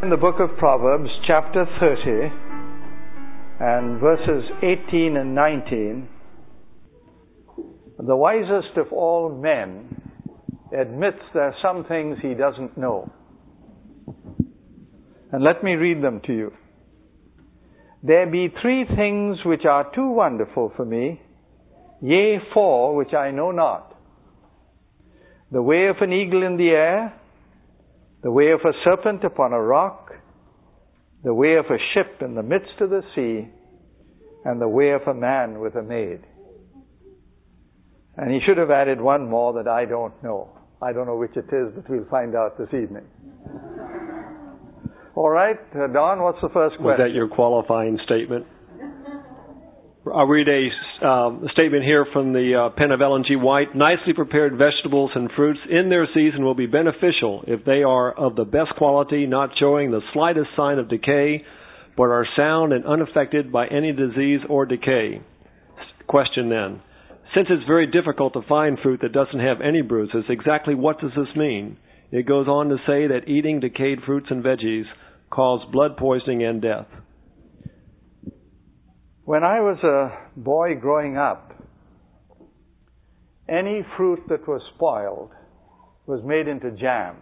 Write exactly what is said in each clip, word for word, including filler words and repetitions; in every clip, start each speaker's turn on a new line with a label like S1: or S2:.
S1: In the book of Proverbs, chapter thirty, and verses eighteen and nineteen, the wisest of all men admits there are some things he doesn't know. And let me read them to you. There be three things which are too wonderful for me, yea, four which I know not. The way of an eagle in the air, the way of a serpent upon a rock, the way of a ship in the midst of the sea, and the way of a man with a maid. And he should have added one more that I don't know. I don't know which it is, but we'll find out this evening. All right, uh, Don, what's the first question?
S2: Was that your qualifying statement? I'll read a um, statement here from the uh, pen of Ellen G. White. Nicely prepared vegetables and fruits in their season will be beneficial if they are of the best quality, not showing the slightest sign of decay, but are sound and unaffected by any disease or decay. Question then. Since it's very difficult to find fruit that doesn't have any bruises, exactly what does this mean? It goes on to say that eating decayed fruits and veggies cause blood poisoning and death.
S1: When I was a boy growing up, any fruit that was spoiled was made into jam.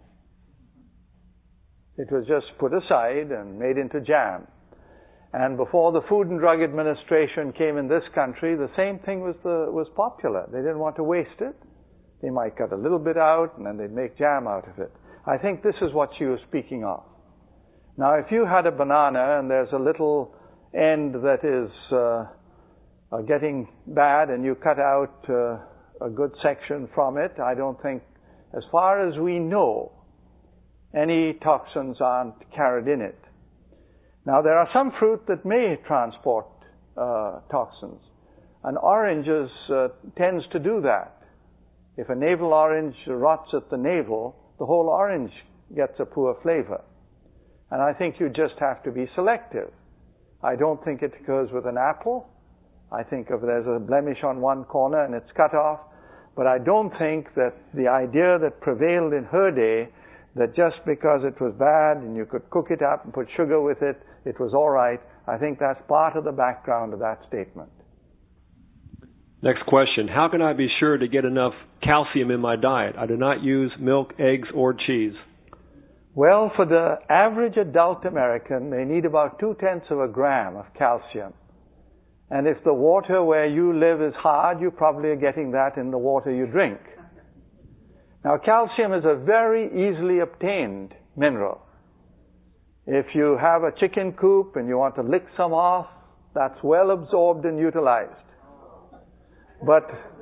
S1: It was just put aside and made into jam. And before the Food and Drug Administration came in this country, the same thing was the, was popular. They didn't want to waste it. They might cut a little bit out and then they'd make jam out of it. I think this is what she was speaking of. Now, if you had a banana and there's a little end that is uh, uh, getting bad and you cut out uh, a good section from it, I don't think, as far as we know, any toxins aren't carried in it. Now, there are some fruit that may transport uh, toxins. An orange is, uh, tends to do that. If a navel orange rots at the navel, the whole orange gets a poor flavor. And I think you just have to be selective. I don't think it occurs with an apple. I think if there's a blemish on one corner and it's cut off. But I don't think that the idea that prevailed in her day, that just because it was bad and you could cook it up and put sugar with it, it was all right. I think that's part of the background of that statement.
S2: Next question. How can I be sure to get enough calcium in my diet? I do not use milk, eggs, or cheese.
S1: Well, for the average adult American, they need about two-tenths of a gram of calcium. And if the water where you live is hard, you probably are getting that in the water you drink. Now, calcium is a very easily obtained mineral. If you have a chicken coop and you want to lick some off, that's well absorbed and utilized. But,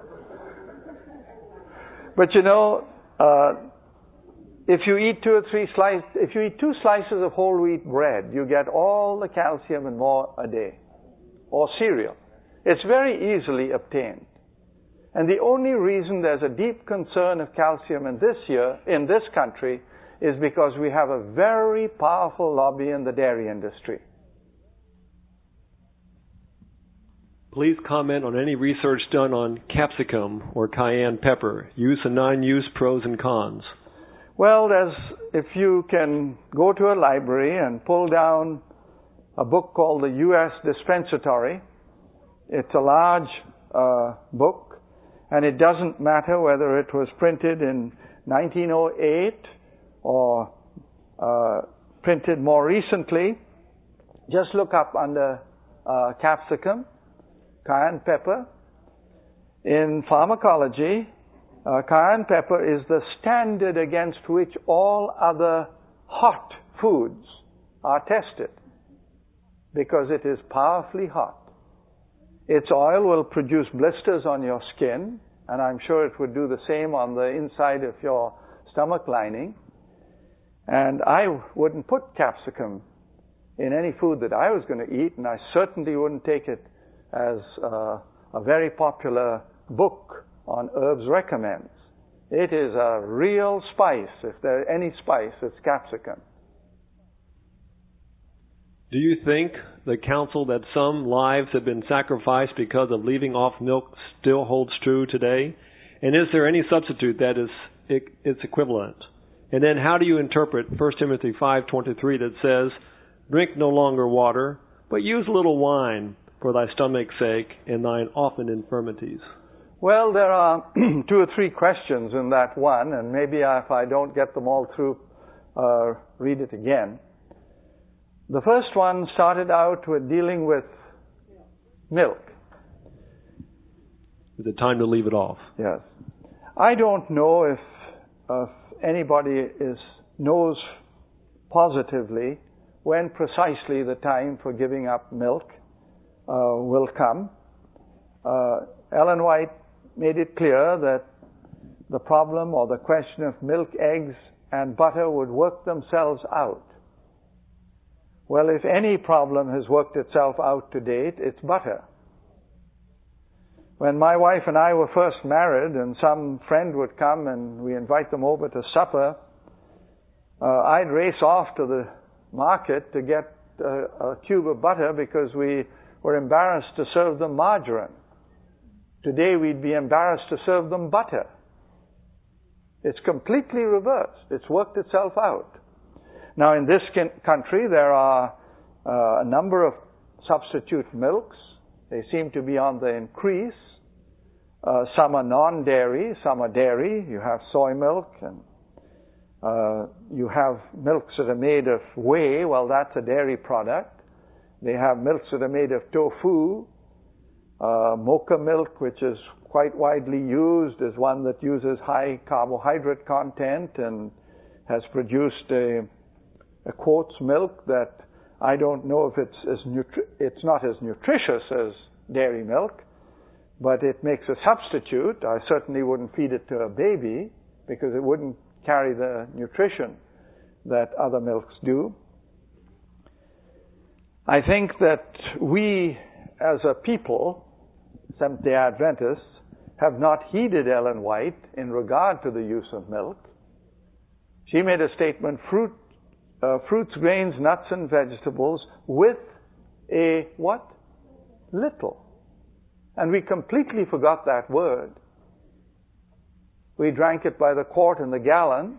S1: but you know, uh, if you eat two or three slices, if you eat two slices of whole wheat bread, you get all the calcium and more a day. Or cereal. It's very easily obtained. And the only reason there's a deep concern of calcium in this year, in this country, is because we have a very powerful lobby in the dairy industry.
S2: Please comment on any research done on capsicum or cayenne pepper, use and non-use, pros and cons.
S1: Well, there's, if you can go to a library and pull down a book called the U S Dispensatory. It's a large uh, book, and it doesn't matter whether it was printed in nineteen oh eight or uh, printed more recently. Just look up under uh, capsicum, cayenne pepper. In pharmacology, Uh, cayenne pepper is the standard against which all other hot foods are tested because it is powerfully hot. Its oil will produce blisters on your skin, and I'm sure it would do the same on the inside of your stomach lining. And I wouldn't put capsicum in any food that I was going to eat, and I certainly wouldn't take it as uh, a very popular book on herbs recommends. It is a real spice. If there is any spice, it's capsicum.
S2: Do you think the counsel that some lives have been sacrificed because of leaving off milk still holds true today? And is there any substitute that is its equivalent? And then how do you interpret First Timothy five twenty-three that says, drink no longer water, but use a little wine for thy stomach's sake and thine often infirmities?
S1: Well, there are two or three questions in that one, and maybe if I don't get them all through, uh, read it again. The first one started out with dealing with milk.
S2: Is it time to leave it off?
S1: Yes. I don't know if, if anybody is knows positively when precisely the time for giving up milk uh, will come. Uh, Ellen White made it clear that the problem or the question of milk, eggs, and butter would work themselves out. Well, if any problem has worked itself out to date, it's butter. When my wife and I were first married and some friend would come and we invite them over to supper, uh, I'd race off to the market to get a, a cube of butter because we were embarrassed to serve them margarine. Today we'd be embarrassed to serve them butter. It's completely reversed. It's worked itself out. Now in this country there are uh, a number of substitute milks. They seem to be on the increase. Uh, some are non-dairy, some are dairy. You have soy milk, and uh, you have milks that are made of whey. Well, that's a dairy product. They have milks that are made of tofu. Uh, mocha milk, which is quite widely used, is one that uses high carbohydrate content and has produced a, a quartz milk that I don't know if it's as nutri- it's not as nutritious as dairy milk, but it makes a substitute. I certainly wouldn't feed it to a baby because it wouldn't carry the nutrition that other milks do. I think that we as a people, Seventh-day Adventists, have not heeded Ellen White in regard to the use of milk. She made a statement, fruit Uh, fruits, grains, nuts, and vegetables with a what? Little. And we completely forgot that word. We drank it by the quart and the gallon.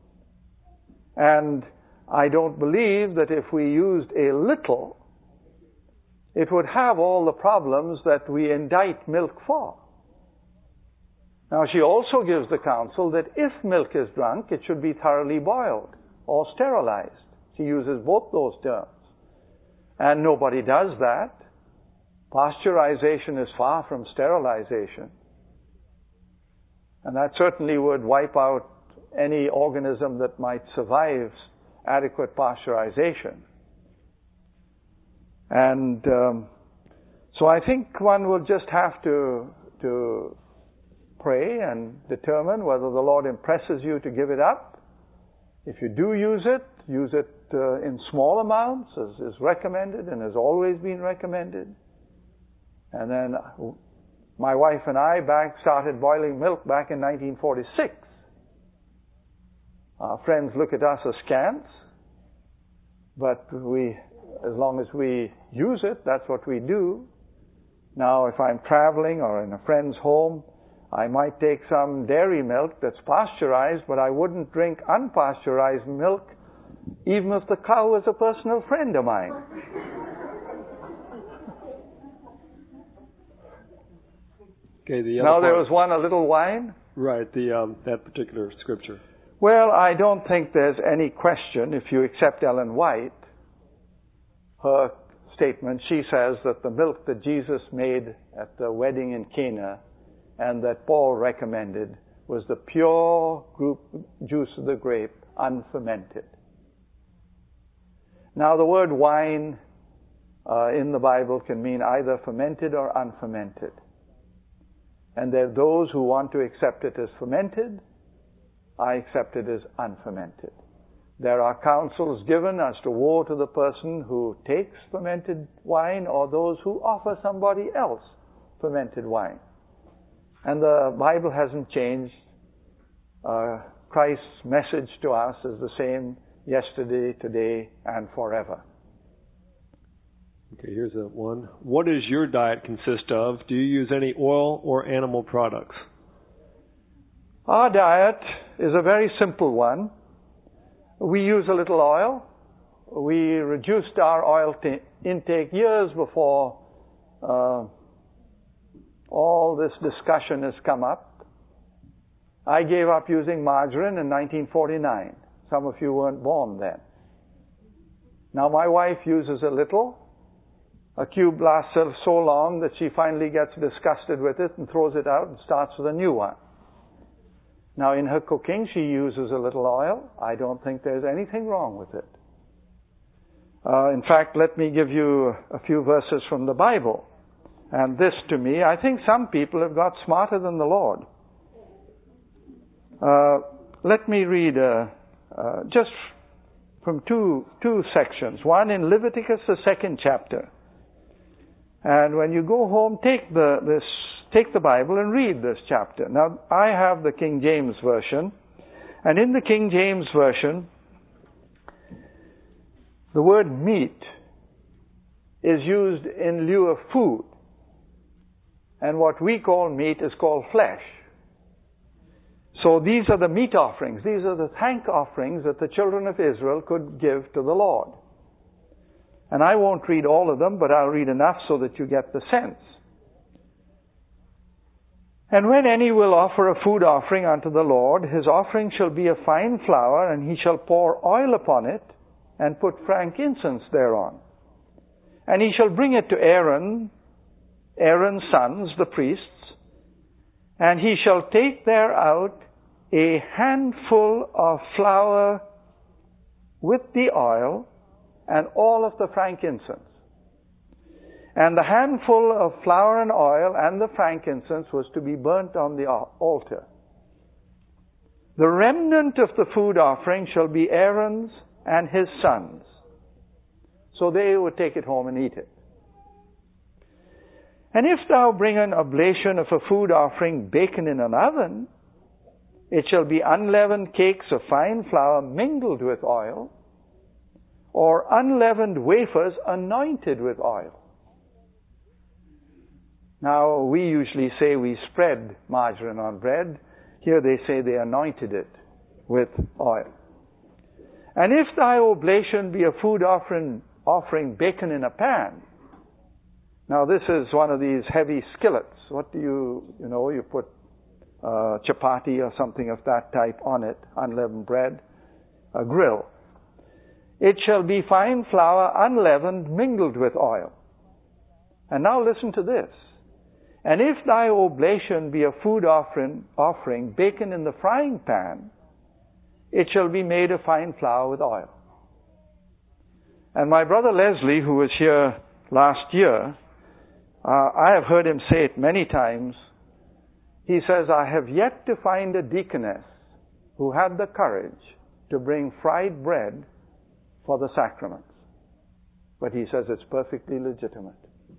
S1: And I don't believe that if we used a little, it would have all the problems that we indict milk for. Now, she also gives the counsel that if milk is drunk, it should be thoroughly boiled or sterilized. She uses both those terms. And nobody does that. Pasteurization is far from sterilization. And that certainly would wipe out any organism that might survive adequate pasteurization. And um, so I think one will just have to, to pray and determine whether the Lord impresses you to give it up. If you do use it, use it uh, in small amounts, as is recommended and has always been recommended. And then uh, my wife and I back started boiling milk back in nineteen forty-six. Our friends look at us askance, but we, as long as we use it, that's what we do. Now, if I'm traveling or in a friend's home, I might take some dairy milk that's pasteurized, but I wouldn't drink unpasteurized milk, even if the cow was a personal friend of mine.
S2: Okay, the other
S1: now,
S2: part.
S1: there was one, a little wine.
S2: Right, the um, that particular scripture.
S1: Well, I don't think there's any question, if you accept Ellen White, her statement, she says that the milk that Jesus made at the wedding in Cana and that Paul recommended was the pure group juice of the grape, unfermented. Now, the word wine uh, in the Bible can mean either fermented or unfermented. And there are those who want to accept it as fermented. I accept it as unfermented. There are counsels given as to woe to the person who takes fermented wine or those who offer somebody else fermented wine. And the Bible hasn't changed. Uh, Christ's message to us is the same yesterday, today, and forever.
S2: Okay, here's a one. What does your diet consist of? Do you use any oil or animal products?
S1: Our diet is a very simple one. We use a little oil. We reduced our oil t- intake years before uh, all this discussion has come up. I gave up using margarine in nineteen forty-nine. Some of you weren't born then. Now my wife uses a little. A cube lasts so long that she finally gets disgusted with it and throws it out and starts with a new one. Now in her cooking she uses a little oil. I don't think there's anything wrong with it. Uh, in fact, let me give you a few verses from the Bible. And this to me, I think some people have got smarter than the Lord. Uh, let me read uh, uh, just from two two sections. One in Leviticus, the second chapter. And when you go home, take the this take the Bible and read this chapter. Now, I have the King James Version, and in the King James Version, the word meat is used in lieu of food. And what we call meat is called flesh. So these are the meat offerings. These are the thank offerings that the children of Israel could give to the Lord. And I won't read all of them, but I'll read enough so that you get the sense. And when any will offer a food offering unto the Lord, his offering shall be of fine flour, and he shall pour oil upon it, and put frankincense thereon. And he shall bring it to Aaron, Aaron's sons, the priests, and he shall take thereout a handful of flour with the oil and all of the frankincense. And the handful of flour and oil and the frankincense was to be burnt on the altar. The remnant of the food offering shall be Aaron's and his sons. So they would take it home and eat it. And if thou bring an oblation of a food offering baken in an oven, it shall be unleavened cakes of fine flour mingled with oil, or unleavened wafers anointed with oil. Now, we usually say we spread margarine on bread. Here they say they anointed it with oil. And if thy oblation be a food offering, offering baken in a pan. Now this is one of these heavy skillets. What do you, you know, you put uh, chapati or something of that type on it, unleavened bread, a grill. It shall be fine flour unleavened mingled with oil. And now listen to this. And if thy oblation be a food offering, offering baken in the frying pan, it shall be made of fine flour with oil. And my brother Leslie, who was here last year, uh, I have heard him say it many times. He says, I have yet to find a deaconess who had the courage to bring fried bread for the sacraments. But he says it's perfectly legitimate.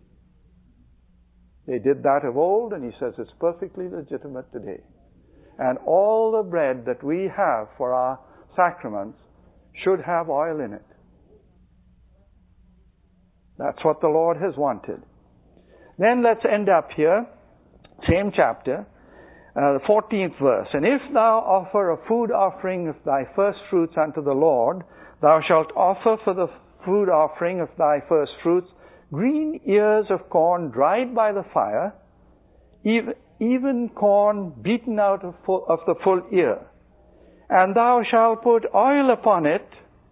S1: They did that of old, and he says it's perfectly legitimate today. And all the bread that we have for our sacraments should have oil in it. That's what the Lord has wanted. Then let's end up here, same chapter, uh, the fourteenth verse. And if thou offer a food offering of thy first fruits unto the Lord, thou shalt offer for the food offering of thy first fruits green ears of corn dried by the fire, even, even corn beaten out of, full, of the full ear. And thou shalt put oil upon it.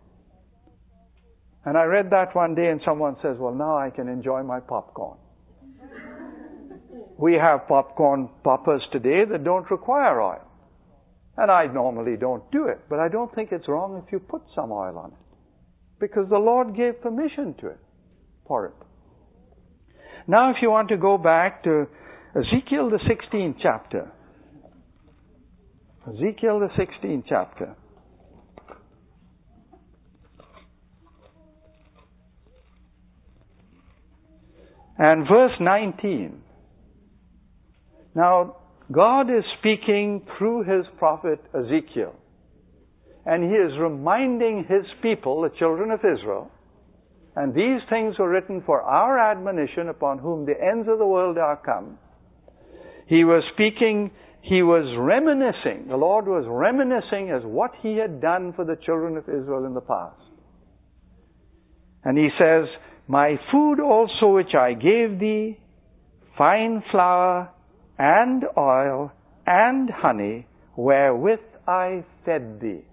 S1: And I read that one day and someone says, well, now I can enjoy my popcorn. We have popcorn poppers today that don't require oil. And I normally don't do it, but I don't think it's wrong if you put some oil on it. Because the Lord gave permission to it, for it. Now if you want to go back to Ezekiel the sixteenth chapter. Ezekiel the sixteenth chapter. And verse nineteen. Now, God is speaking through His prophet Ezekiel. And He is reminding His people, the children of Israel, and these things were written for our admonition upon whom the ends of the world are come. He was speaking he was reminiscing, the Lord was reminiscing as what he had done for the children of Israel in the past. And he says, my food also which I gave thee, fine flour and oil and honey, wherewith I fed thee.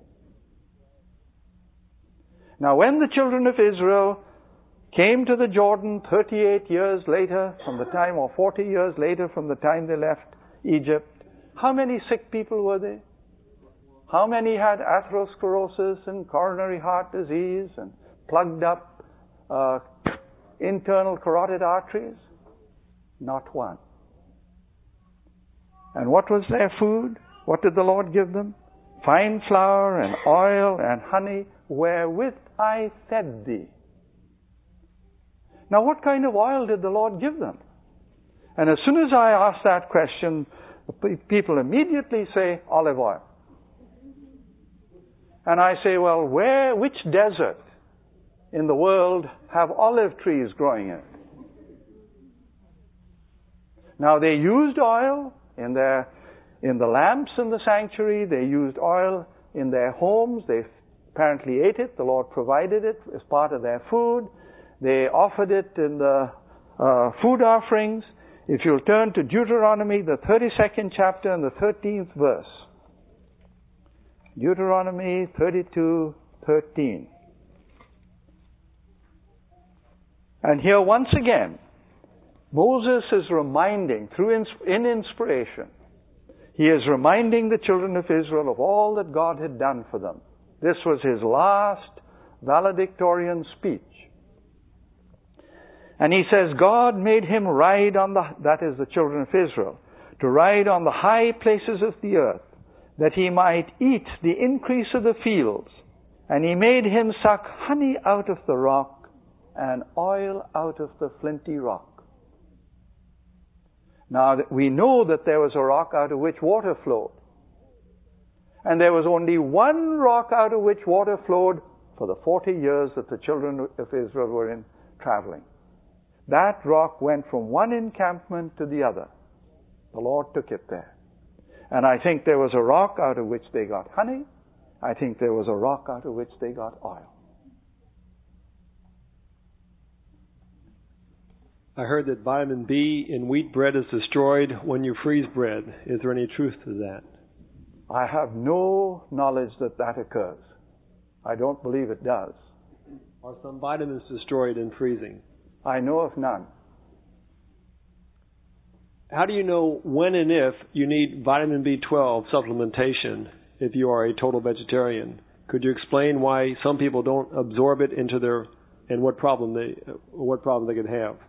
S1: Now when the children of Israel came to the Jordan thirty-eight years later from the time, or forty years later from the time they left Egypt, how many sick people were there? How many had atherosclerosis and coronary heart disease and plugged up uh, internal carotid arteries? Not one. And what was their food? What did the Lord give them? Fine flour and oil and honey, wherewith I fed thee. Now what kind of oil did the Lord give them? And as soon as I ask that question, people immediately say olive oil. And I say, well, where, which desert in the world have olive trees growing in? Now they used oil in their, in the lamps in the sanctuary. They used oil in their homes. They apparently ate it. The Lord provided it as part of their food. They offered it in the uh, food offerings. If you'll turn to Deuteronomy, the thirty-second chapter and the thirteenth verse. Deuteronomy thirty-two thirteen. And here once again, Moses is reminding, through ins- in inspiration, he is reminding the children of Israel of all that God had done for them. This was his last valedictorian speech. And he says, God made him ride on the, that is the children of Israel, to ride on the high places of the earth, that he might eat the increase of the fields. And he made him suck honey out of the rock, and oil out of the flinty rock. Now, we know that there was a rock out of which water flowed. And there was only one rock out of which water flowed for the forty years that the children of Israel were in traveling. That rock went from one encampment to the other. The Lord took it there. And I think there was a rock out of which they got honey. I think there was a rock out of which they got oil.
S2: I heard that vitamin B in wheat bread is destroyed when you freeze bread. Is there any truth to that?
S1: I have no knowledge that that occurs. I don't believe it does.
S2: Are some vitamins destroyed in freezing?
S1: I know of none.
S2: How do you know when and if you need vitamin B twelve supplementation if you are a total vegetarian? Could you explain why some people don't absorb it into their, and what problem they, what problem they could have?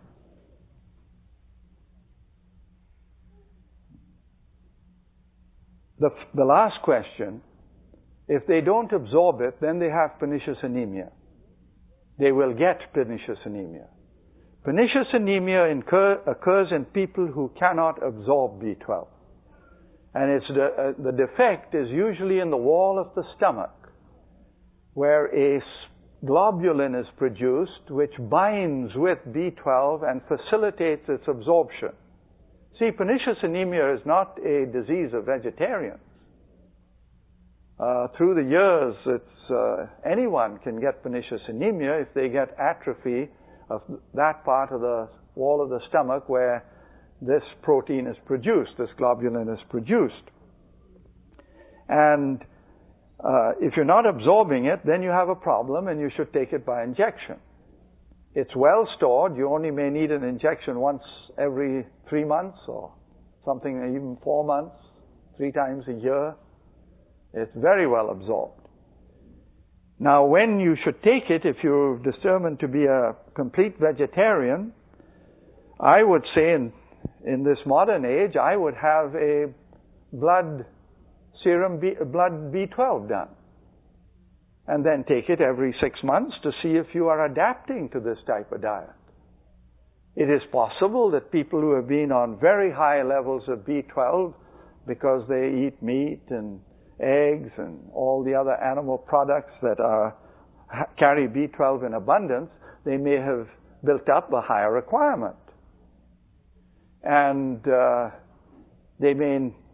S1: The, the last question, if they don't absorb it, then they have pernicious anemia. They will get pernicious anemia. Pernicious anemia incur, occurs in people who cannot absorb B twelve. And it's the, uh, the defect is usually in the wall of the stomach, where a globulin is produced which binds with B twelve and facilitates its absorption. See, pernicious anemia is not a disease of vegetarians. Uh, through the years, it's, uh, anyone can get pernicious anemia if they get atrophy of that part of the wall of the stomach where this protein is produced, this globulin is produced. And uh, if you're not absorbing it, then you have a problem and you should take it by injection. It's well stored. You only may need an injection once every three months or something, even four months, three times a year. It's very well absorbed. Now, when you should take it, if you're determined to be a complete vegetarian, I would say in, in this modern age, I would have a blood serum, B, blood B twelve done. And then take it every six months to see if you are adapting to this type of diet. It is possible that people who have been on very high levels of B twelve because they eat meat and eggs and all the other animal products that are carry B twelve in abundance, they may have built up a higher requirement. And uh, they may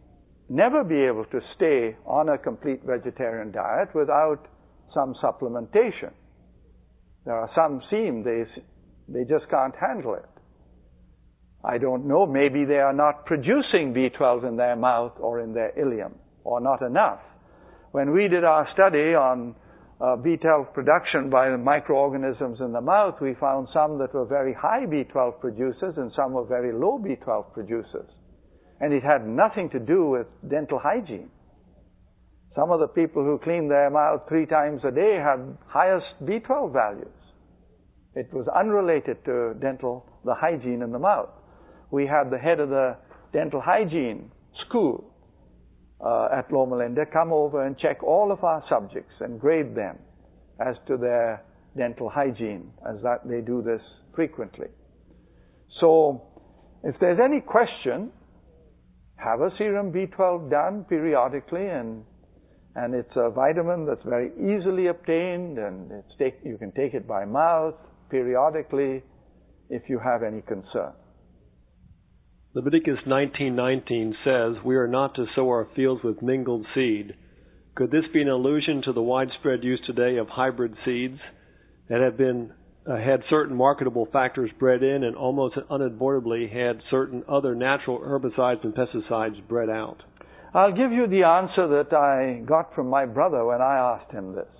S1: never be able to stay on a complete vegetarian diet without some supplementation. There are some seem they, they just can't handle it. I don't know, maybe they are not producing B twelve in their mouth or in their ileum, or not enough. When we did our study on uh, B twelve production by the microorganisms in the mouth, we found some that were very high B twelve producers and some were very low B twelve producers. And it had nothing to do with dental hygiene. Some of the people who cleaned their mouth three times a day had highest B twelve values. It was unrelated to dental, the hygiene in the mouth. We had the head of the dental hygiene school uh, at Loma Linda come over and check all of our subjects and grade them as to their dental hygiene, as that they do this frequently. So, if there's any question, have a serum B twelve done periodically, and and it's a vitamin that's very easily obtained, and it's take, you can take it by mouth periodically if you have any concern.
S2: Leviticus nineteen nineteen says, "We are not to sow our fields with mingled seed." Could this be an allusion to the widespread use today of hybrid seeds that have been uh, had certain marketable factors bred in and almost unavoidably had certain other natural herbicides and pesticides bred out?
S1: I'll give you the answer that I got from my brother when I asked him this.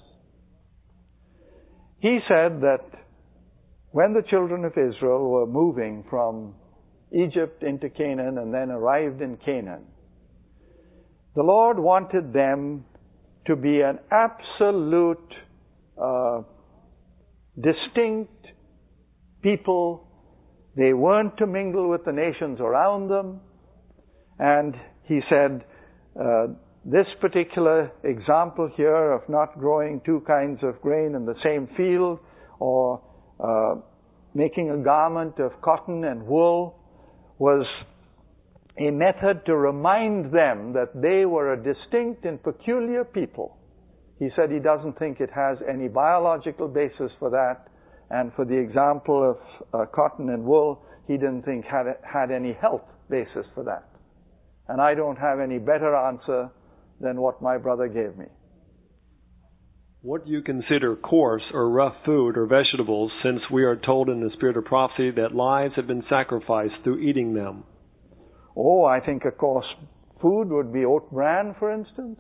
S1: He said that when the children of Israel were moving from Egypt into Canaan and then arrived in Canaan, the Lord wanted them to be an absolute, uh, distinct people. They weren't to mingle with the nations around them. And he said, uh, this particular example here of not growing two kinds of grain in the same field, or uh, making a garment of cotton and wool, was a method to remind them that they were a distinct and peculiar people. He said he doesn't think it has any biological basis for that, and for the example of uh, cotton and wool, he didn't think had had any health basis for that. And I don't have any better answer than what my brother gave me.
S2: What do you consider coarse or rough food or vegetables, since we are told in the spirit of prophecy that lives have been sacrificed through eating them?
S1: Oh, I think a coarse food would be oat bran, for instance.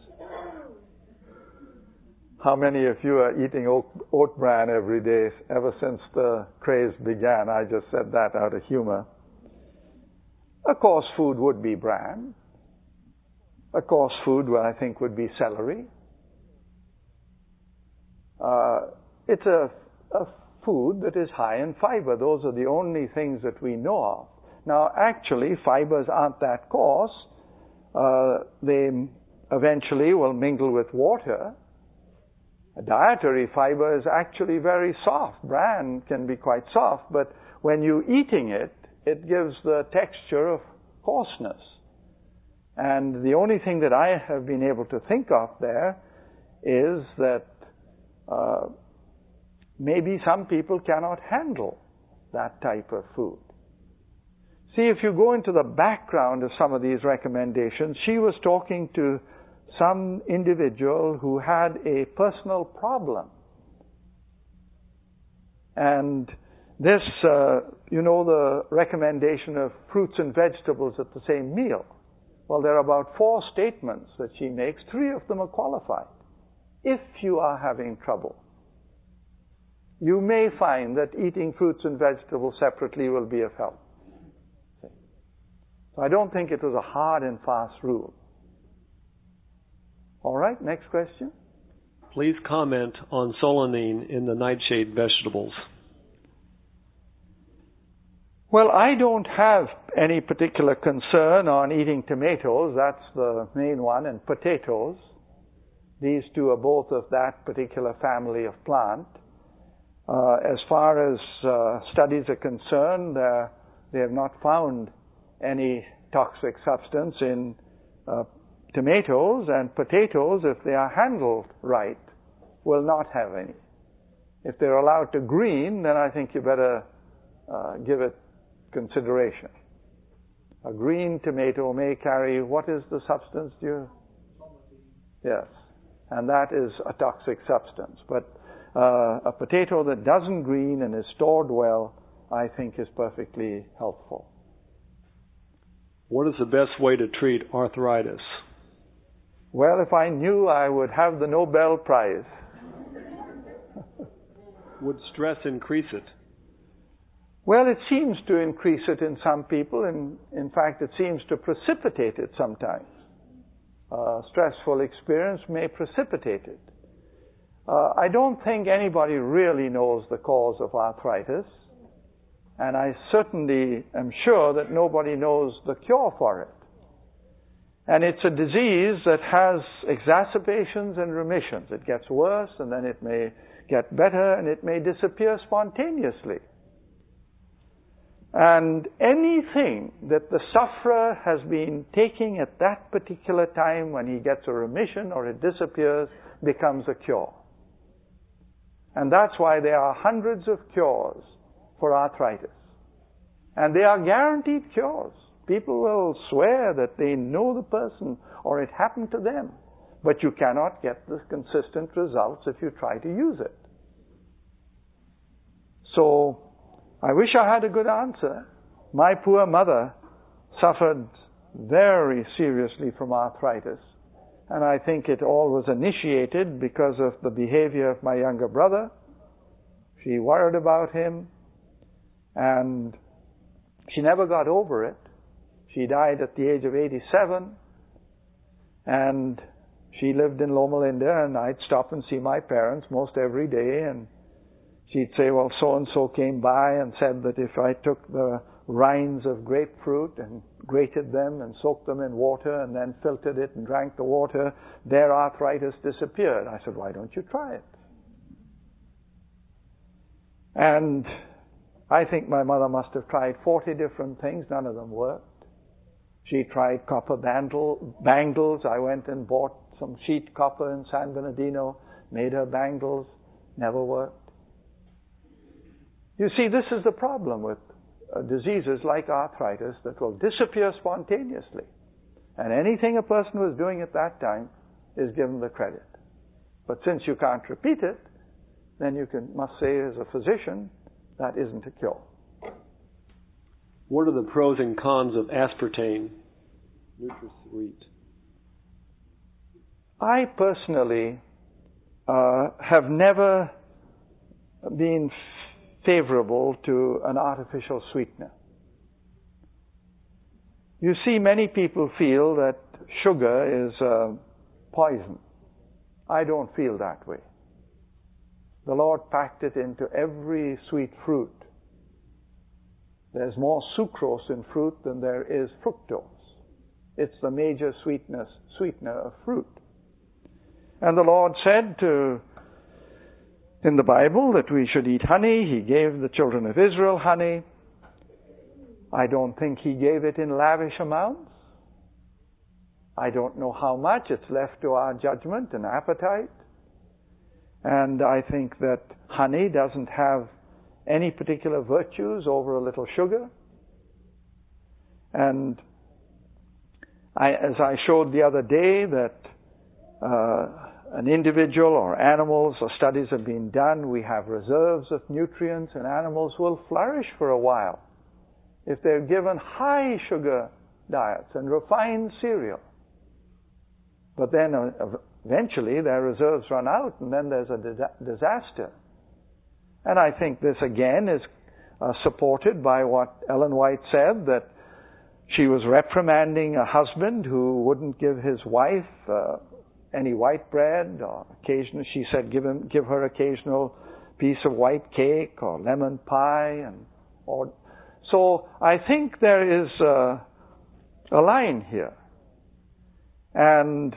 S1: How many of you are eating oat, oat bran every day ever since the craze began? I just said that out of humor. A coarse food would be bran. A coarse food, well, I think, would be celery. Uh, it's a, a food that is high in fiber. Those are the only things that we know of. Now, actually, fibers aren't that coarse. Uh, they eventually will mingle with water. A dietary fiber is actually very soft. Bran can be quite soft, but when you're eating it, it gives the texture of coarseness. And the only thing that I have been able to think of there is that uh, maybe some people cannot handle that type of food. See, if you go into the background of some of these recommendations, she was talking to some individual who had a personal problem. And this, uh, you know, the recommendation of fruits and vegetables at the same meal. Well, there are about four statements that she makes. Three of them are qualified. If you are having trouble, you may find that eating fruits and vegetables separately will be of help. So I don't think it was a hard and fast rule. All right, next question.
S2: Please comment on solanine in the nightshade vegetables.
S1: Well, I don't have any particular concern on eating tomatoes. That's the main one, and potatoes. These two are both of that particular family of plant. Uh, as far as uh, studies are concerned, uh, they have not found any toxic substance in uh, tomatoes, and potatoes, if they are handled right, will not have any. If they're allowed to green, then I think you better uh, give it consideration. A green tomato may carry, what is the substance, do you? Yes. And that is a toxic substance. But uh, a potato that doesn't green and is stored well, I think is perfectly healthful.
S2: What is the best way to treat arthritis?
S1: Well, if I knew, I would have the Nobel Prize.
S2: Would stress increase it?
S1: Well, it seems to increase it in some people, and in fact it seems to precipitate it sometimes. A stressful experience may precipitate it. Uh, I don't think anybody really knows the cause of arthritis, and I certainly am sure that nobody knows the cure for it. And it's a disease that has exacerbations and remissions. It gets worse, and then it may get better, and it may disappear spontaneously. And anything that the sufferer has been taking at that particular time, when he gets a remission or it disappears, becomes a cure. And that's why there are hundreds of cures for arthritis. And they are guaranteed cures. People will swear that they know the person or it happened to them. But you cannot get the consistent results if you try to use it. So, I wish I had a good answer. My poor mother suffered very seriously from arthritis, and I think it all was initiated because of the behavior of my younger brother. She worried about him, and she never got over it. She died at the age of eighty-seven, and she lived in Loma Linda, and I'd stop and see my parents most every day, and she'd say, well, so-and-so came by and said that if I took the rinds of grapefruit and grated them and soaked them in water and then filtered it and drank the water, their arthritis disappeared. I said, why don't you try it? And I think my mother must have tried forty different things. None of them worked. She tried copper bandle, bangles. I went and bought some sheet copper in San Bernardino, made her bangles. Never worked. You see, this is the problem with uh, diseases like arthritis that will disappear spontaneously. And anything a person was doing at that time is given the credit. But since you can't repeat it, then you can, must say as a physician, that isn't a cure.
S2: What are the pros and cons of aspartame, NutraSweet?
S1: I personally uh, have never been favorable to an artificial sweetener. You see, many people feel that sugar is uh, poison. I don't feel that way. The Lord packed it into every sweet fruit. There's more sucrose in fruit than there is fructose. It's the major sweetness, sweetener of fruit. And the Lord said to in the Bible that we should eat honey. He gave the children of Israel honey. I don't think He gave it in lavish amounts. I don't know how much. It's left to our judgment and appetite. And I think that honey doesn't have any particular virtues over a little sugar. And I, as I showed the other day, that uh, an individual or animals or studies have been done, we have reserves of nutrients, and animals will flourish for a while if they're given high sugar diets and refined cereal. But then uh, eventually their reserves run out, and then there's a di- disaster. And I think this again is uh, supported by what Ellen White said, that she was reprimanding a husband who wouldn't give his wife uh, any white bread, or occasionally she said give him, give her occasional piece of white cake or lemon pie, and or so I think there is a, a line here, and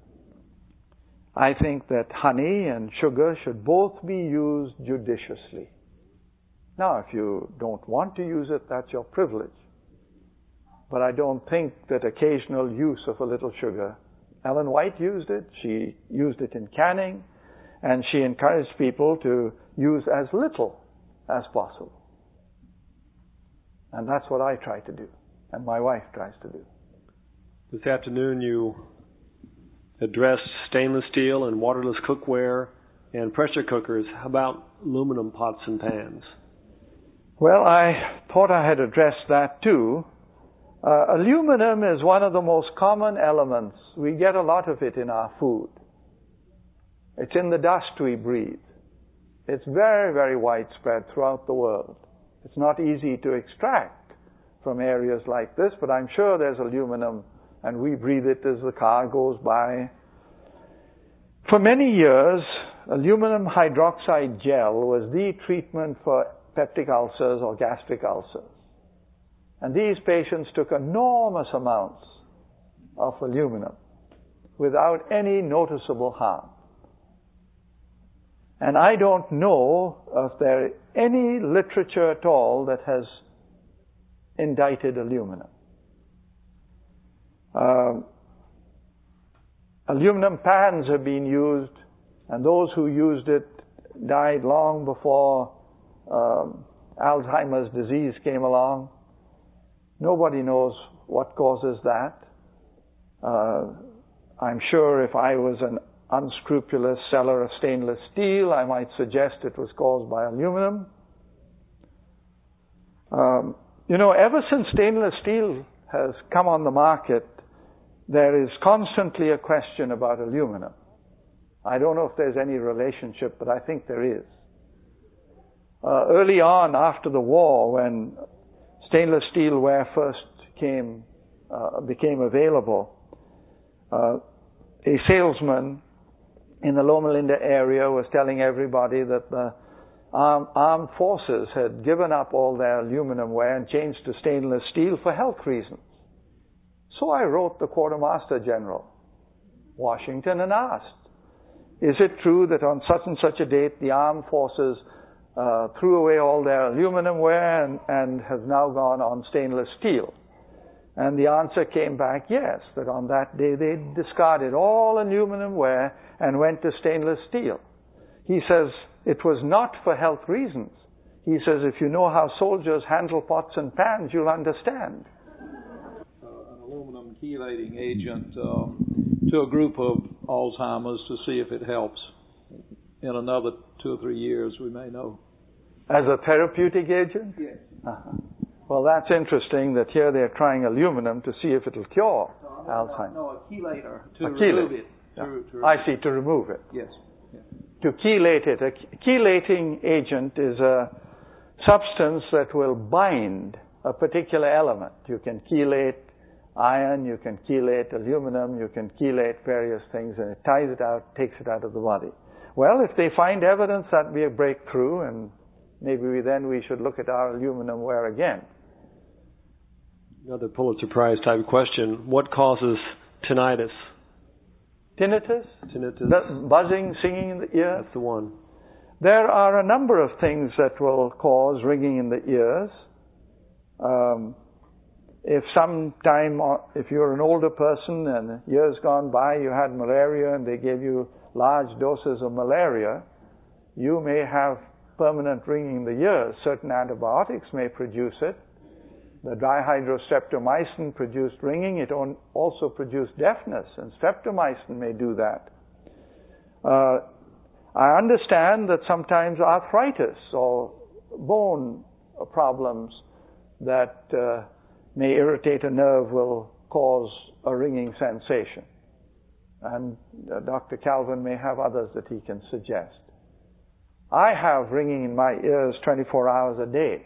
S1: I think that honey and sugar should both be used judiciously. Now, if you don't want to use it, that's your privilege. But I don't think that occasional use of a little sugar. Ellen White used it. She used it in canning. And she encouraged people to use as little as possible. And that's what I try to do. and my wife tries to do.
S2: This afternoon you addressed stainless steel and waterless cookware and pressure cookers. How about aluminum pots and pans?
S1: Well, I thought I had addressed that too. Uh, aluminum is one of the most common elements. We get a lot of it in our food. It's in the dust we breathe. It's very, very widespread throughout the world. It's not easy to extract from areas like this, but I'm sure there's aluminum, and we breathe it as the car goes by. For many years, aluminum hydroxide gel was the treatment for peptic ulcers or gastric ulcers. And these patients took enormous amounts of aluminum without any noticeable harm. And I don't know if there is any literature at all that has indicted aluminum. Um, aluminum pans have been used, and those who used it died long before um, Alzheimer's disease came along. Nobody knows what causes that. Uh, I'm sure if I was an unscrupulous seller of stainless steel, I might suggest it was caused by aluminum. Um, you know, ever since stainless steel has come on the market, there is constantly a question about aluminum. I don't know if there's any relationship, but I think there is. Uh, early on, after the war, when stainless steel ware first came, uh, became available, uh, a salesman in the Loma Linda area was telling everybody that the arm, armed forces had given up all their aluminum ware and changed to stainless steel for health reasons. So I wrote the Quartermaster General, Washington, and asked, is it true that on such and such a date the armed forces uh, threw away all their aluminum ware and, and have now gone on stainless steel? And the answer came back, yes, that on that day they discarded all aluminum ware and went to stainless steel. He says it was not for health reasons. He says if you know how soldiers handle pots and pans, you'll understand.
S3: Uh, an aluminum chelating agent um, to a group of Alzheimer's to see if it helps. In another two or three years, we may know.
S1: As a therapeutic agent?
S3: Yes.
S1: Uh-huh. Well, that's interesting that here they're trying aluminum to see if it'll cure
S3: no,
S1: Alzheimer's.
S3: No, a chelator to
S1: a
S3: remove
S1: chelate.
S3: it.
S1: Yeah.
S3: To, to remove
S1: I see, to remove it.
S3: Yes. yes.
S1: To chelate it. A chelating agent is a substance that will bind a particular element. You can chelate iron, you can chelate aluminum, you can chelate various things, and it ties it out, takes it out of the body. Well, if they find evidence, that'd be a breakthrough, and maybe we, then we should look at our aluminum ware again.
S2: Another Pulitzer Prize type question. What causes tinnitus?
S1: Tinnitus?
S2: Tinnitus.
S1: The buzzing, singing in the ear?
S2: That's the one.
S1: There are a number of things that will cause ringing in the ears. Um, if sometime, if you're an older person and years gone by you had malaria and they gave you large doses of malaria, you may have permanent ringing in the ears. Certain antibiotics may produce it. The dihydrostreptomycin produced ringing. It also produced deafness, and streptomycin may do that. Uh, I understand that sometimes arthritis or bone problems that uh, may irritate a nerve will cause a ringing sensation. And uh, Doctor Calvin may have others that he can suggest. I have ringing in my ears twenty-four hours a day.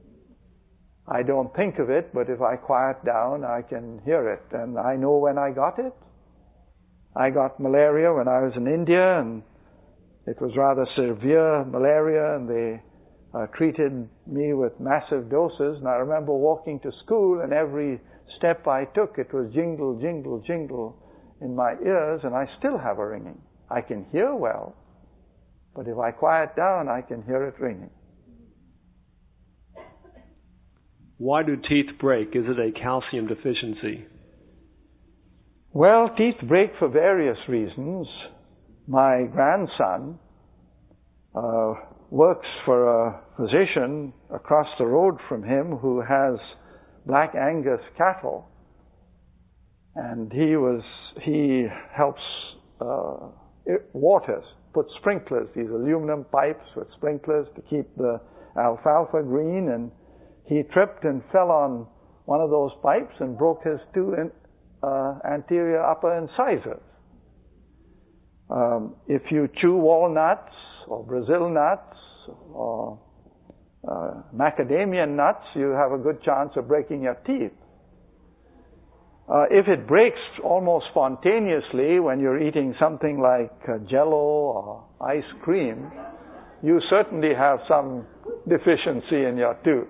S1: I don't think of it, but if I quiet down, I can hear it. And I know when I got it. I got malaria when I was in India, and it was rather severe malaria, and they uh, treated me with massive doses. And I remember walking to school, and every step I took, it was jingle, jingle, jingle in my ears, and I still have a ringing. I can hear well, but if I quiet down, I can hear it ringing.
S2: Why do teeth break? Is it a calcium deficiency?
S1: Well, teeth break for various reasons. My grandson uh, works for a physician across the road from him who has Black Angus cattle, and he was he helps uh, waters, put sprinklers, these aluminum pipes with sprinklers to keep the alfalfa green, and he tripped and fell on one of those pipes and broke his two in, uh, anterior upper incisors. Um, if you chew walnuts or Brazil nuts or uh, macadamia nuts, you have a good chance of breaking your teeth. Uh, if it breaks almost spontaneously when you're eating something like uh, Jell-O or ice cream, you certainly have some deficiency in your tooth.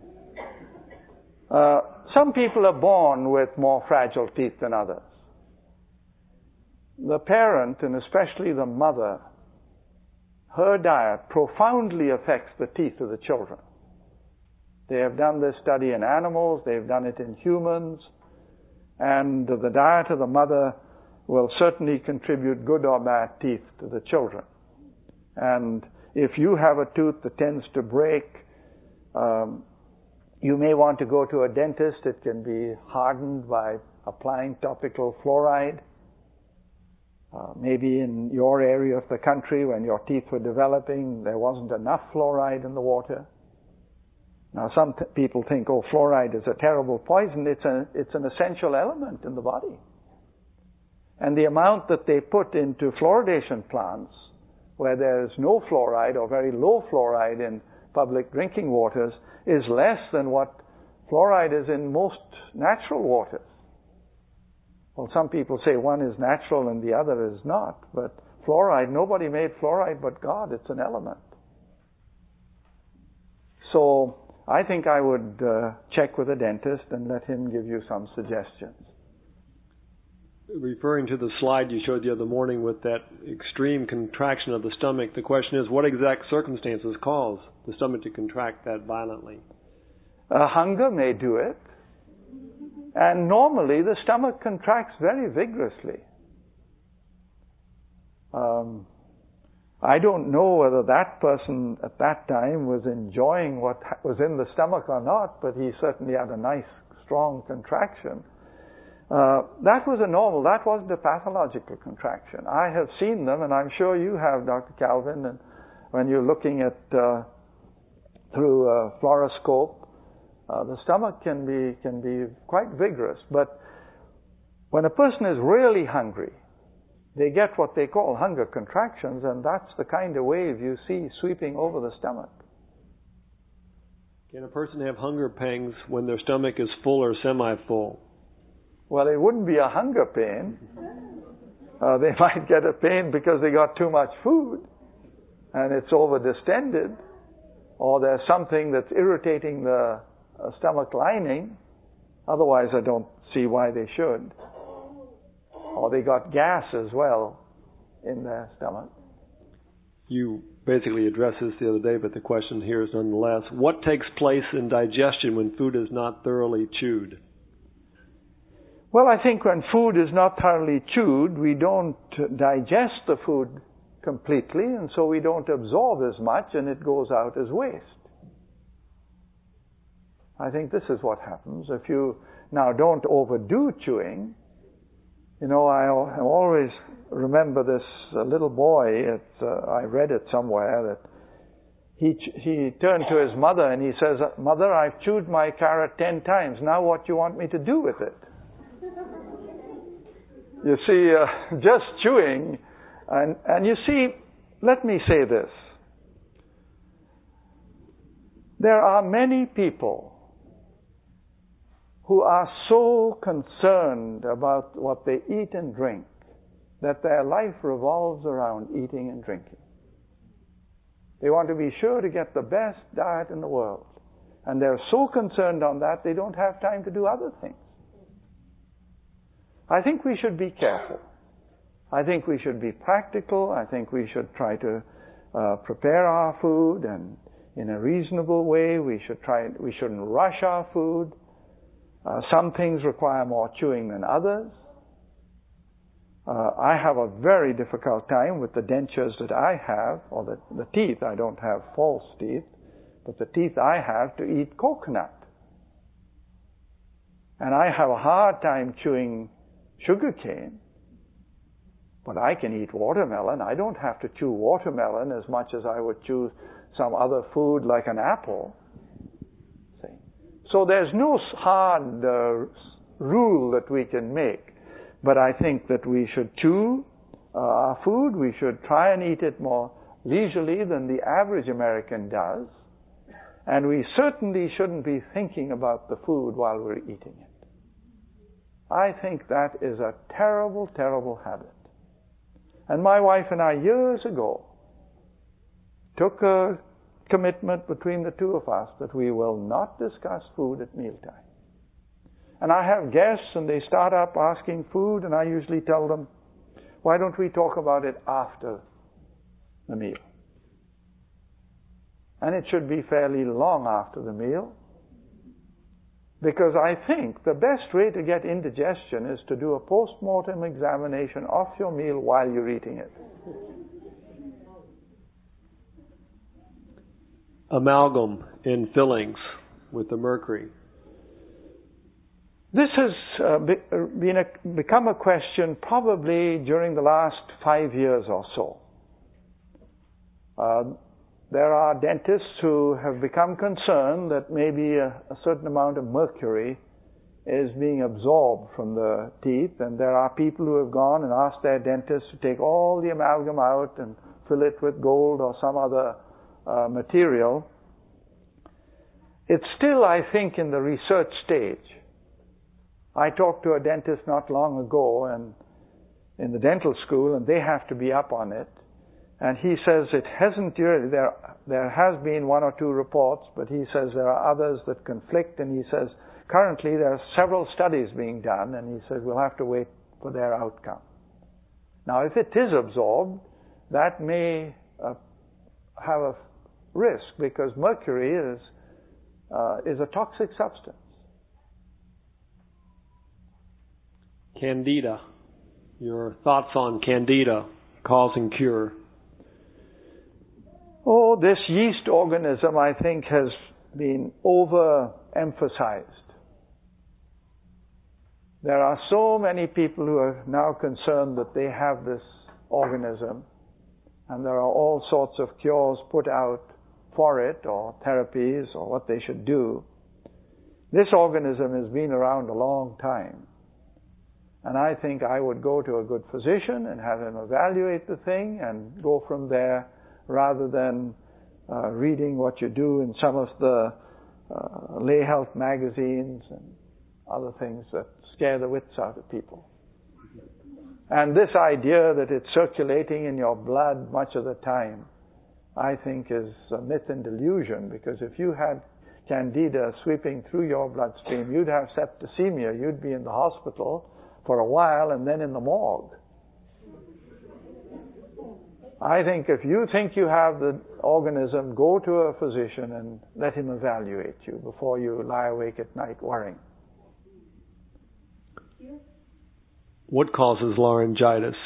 S1: Uh, some people are born with more fragile teeth than others. The parent, and especially the mother, her diet profoundly affects the teeth of the children. They have done this study in animals, they've done it in humans, and the diet of the mother will certainly contribute good or bad teeth to the children. And if you have a tooth that tends to break, um, you may want to go to a dentist. It can be hardened by applying topical fluoride. Uh, maybe in your area of the country, when your teeth were developing, there wasn't enough fluoride in the water. Now, some t- people think, oh, fluoride is a terrible poison. It's, a, it's an essential element in the body. And the amount that they put into fluoridation plants, where there is no fluoride or very low fluoride in public drinking waters, is less than what fluoride is in most natural waters. Well, some people say one is natural and the other is not. But fluoride, nobody made fluoride but God. It's an element. So I think I would uh, check with a dentist and let him give you some suggestions.
S2: Referring to the slide you showed the other morning with that extreme contraction of the stomach, the question is, what exact circumstances cause the stomach to contract that violently?
S1: Uh, hunger may do it. And normally the stomach contracts very vigorously. Um, I don't know whether that person at that time was enjoying what was in the stomach or not, but he certainly had a nice, strong contraction. Uh, that was a normal, that wasn't a pathological contraction. I have seen them, and I'm sure you have, Doctor Calvin, and when you're looking at uh, through a fluoroscope, Uh, the stomach can be can be quite vigorous, but when a person is really hungry, they get what they call hunger contractions, and that's the kind of wave you see sweeping over the stomach.
S2: Can a person have hunger pangs when their stomach is full or semi-full?
S1: Well, it wouldn't be a hunger pain. Uh, they might get a pain because they got too much food, and it's over distended, or there's something that's irritating the a stomach lining. Otherwise, I don't see why they should. Or they got gas as well in their stomach.
S2: You basically addressed this the other day, but the question here is nonetheless, what takes place in digestion when food is not thoroughly chewed?
S1: Well, I think when food is not thoroughly chewed, we don't digest the food completely, and so we don't absorb as much, and it goes out as waste. I think this is what happens. If you now don't overdo chewing, you know, I, I always remember this uh, little boy, it, uh, I read it somewhere, that he he turned to his mother and he says, "Mother, I've chewed my carrot ten times. Now what do you want me to do with it?" You see, uh, just chewing, and, and you see, let me say this. There are many people who are so concerned about what they eat and drink that their life revolves around eating and drinking. They want to be sure to get the best diet in the world. And they're so concerned on that, they don't have time to do other things. I think we should be careful. I think we should be practical. I think we should try to uh, prepare our food, and in a reasonable way. We should try. We shouldn't rush our food. Uh, some things require more chewing than others. Uh, I have a very difficult time with the dentures that I have, or the, the teeth. I don't have false teeth, but the teeth I have to eat coconut. And I have a hard time chewing sugar cane, but I can eat watermelon. I don't have to chew watermelon as much as I would chew some other food like an apple. See? So there's no hard uh, rule that we can make, but I think that we should chew uh, our food. We should try and eat it more leisurely than the average American does. And we certainly shouldn't be thinking about the food while we're eating it. I think that is a terrible, terrible habit. And my wife and I, years ago, took a commitment between the two of us that we will not discuss food at mealtime. And I have guests and they start up asking food, and I usually tell them, why don't we talk about it after the meal? And it should be fairly long after the meal, because I think the best way to get indigestion is to do a post-mortem examination of your meal while you're eating it.
S2: Amalgam in fillings with the mercury.
S1: This has uh, be, uh, been a, become a question probably during the last five years or so. Uh, There are dentists who have become concerned that maybe a, a certain amount of mercury is being absorbed from the teeth, and there are people who have gone and asked their dentist to take all the amalgam out and fill it with gold or some other uh, material. It's still, I think, in the research stage. I talked to a dentist not long ago and in the dental school, and they have to be up on it. And he says it hasn't really, there, there has been one or two reports, but he says there are others that conflict, and he says currently there are several studies being done, and he says we'll have to wait for their outcome. Now, if it is absorbed, that may uh, have a risk, because mercury is, uh, is a toxic substance.
S2: Candida. Your thoughts on Candida, cause and cure?
S1: Oh, this yeast organism, I think, has been overemphasized. There are so many people who are now concerned that they have this organism, and there are all sorts of cures put out for it, or therapies, or what they should do. This organism has been around a long time, and I think I would go to a good physician and have him evaluate the thing and go from there, rather than uh, reading what you do in some of the uh, lay health magazines and other things that scare the wits out of people. And this idea that it's circulating in your blood much of the time, I think is a myth and delusion, because if you had Candida sweeping through your bloodstream, you'd have septicemia, you'd be in the hospital for a while and then in the morgue. I think if you think you have the organism, go to a physician and let him evaluate you before you lie awake at night worrying.
S2: What causes laryngitis?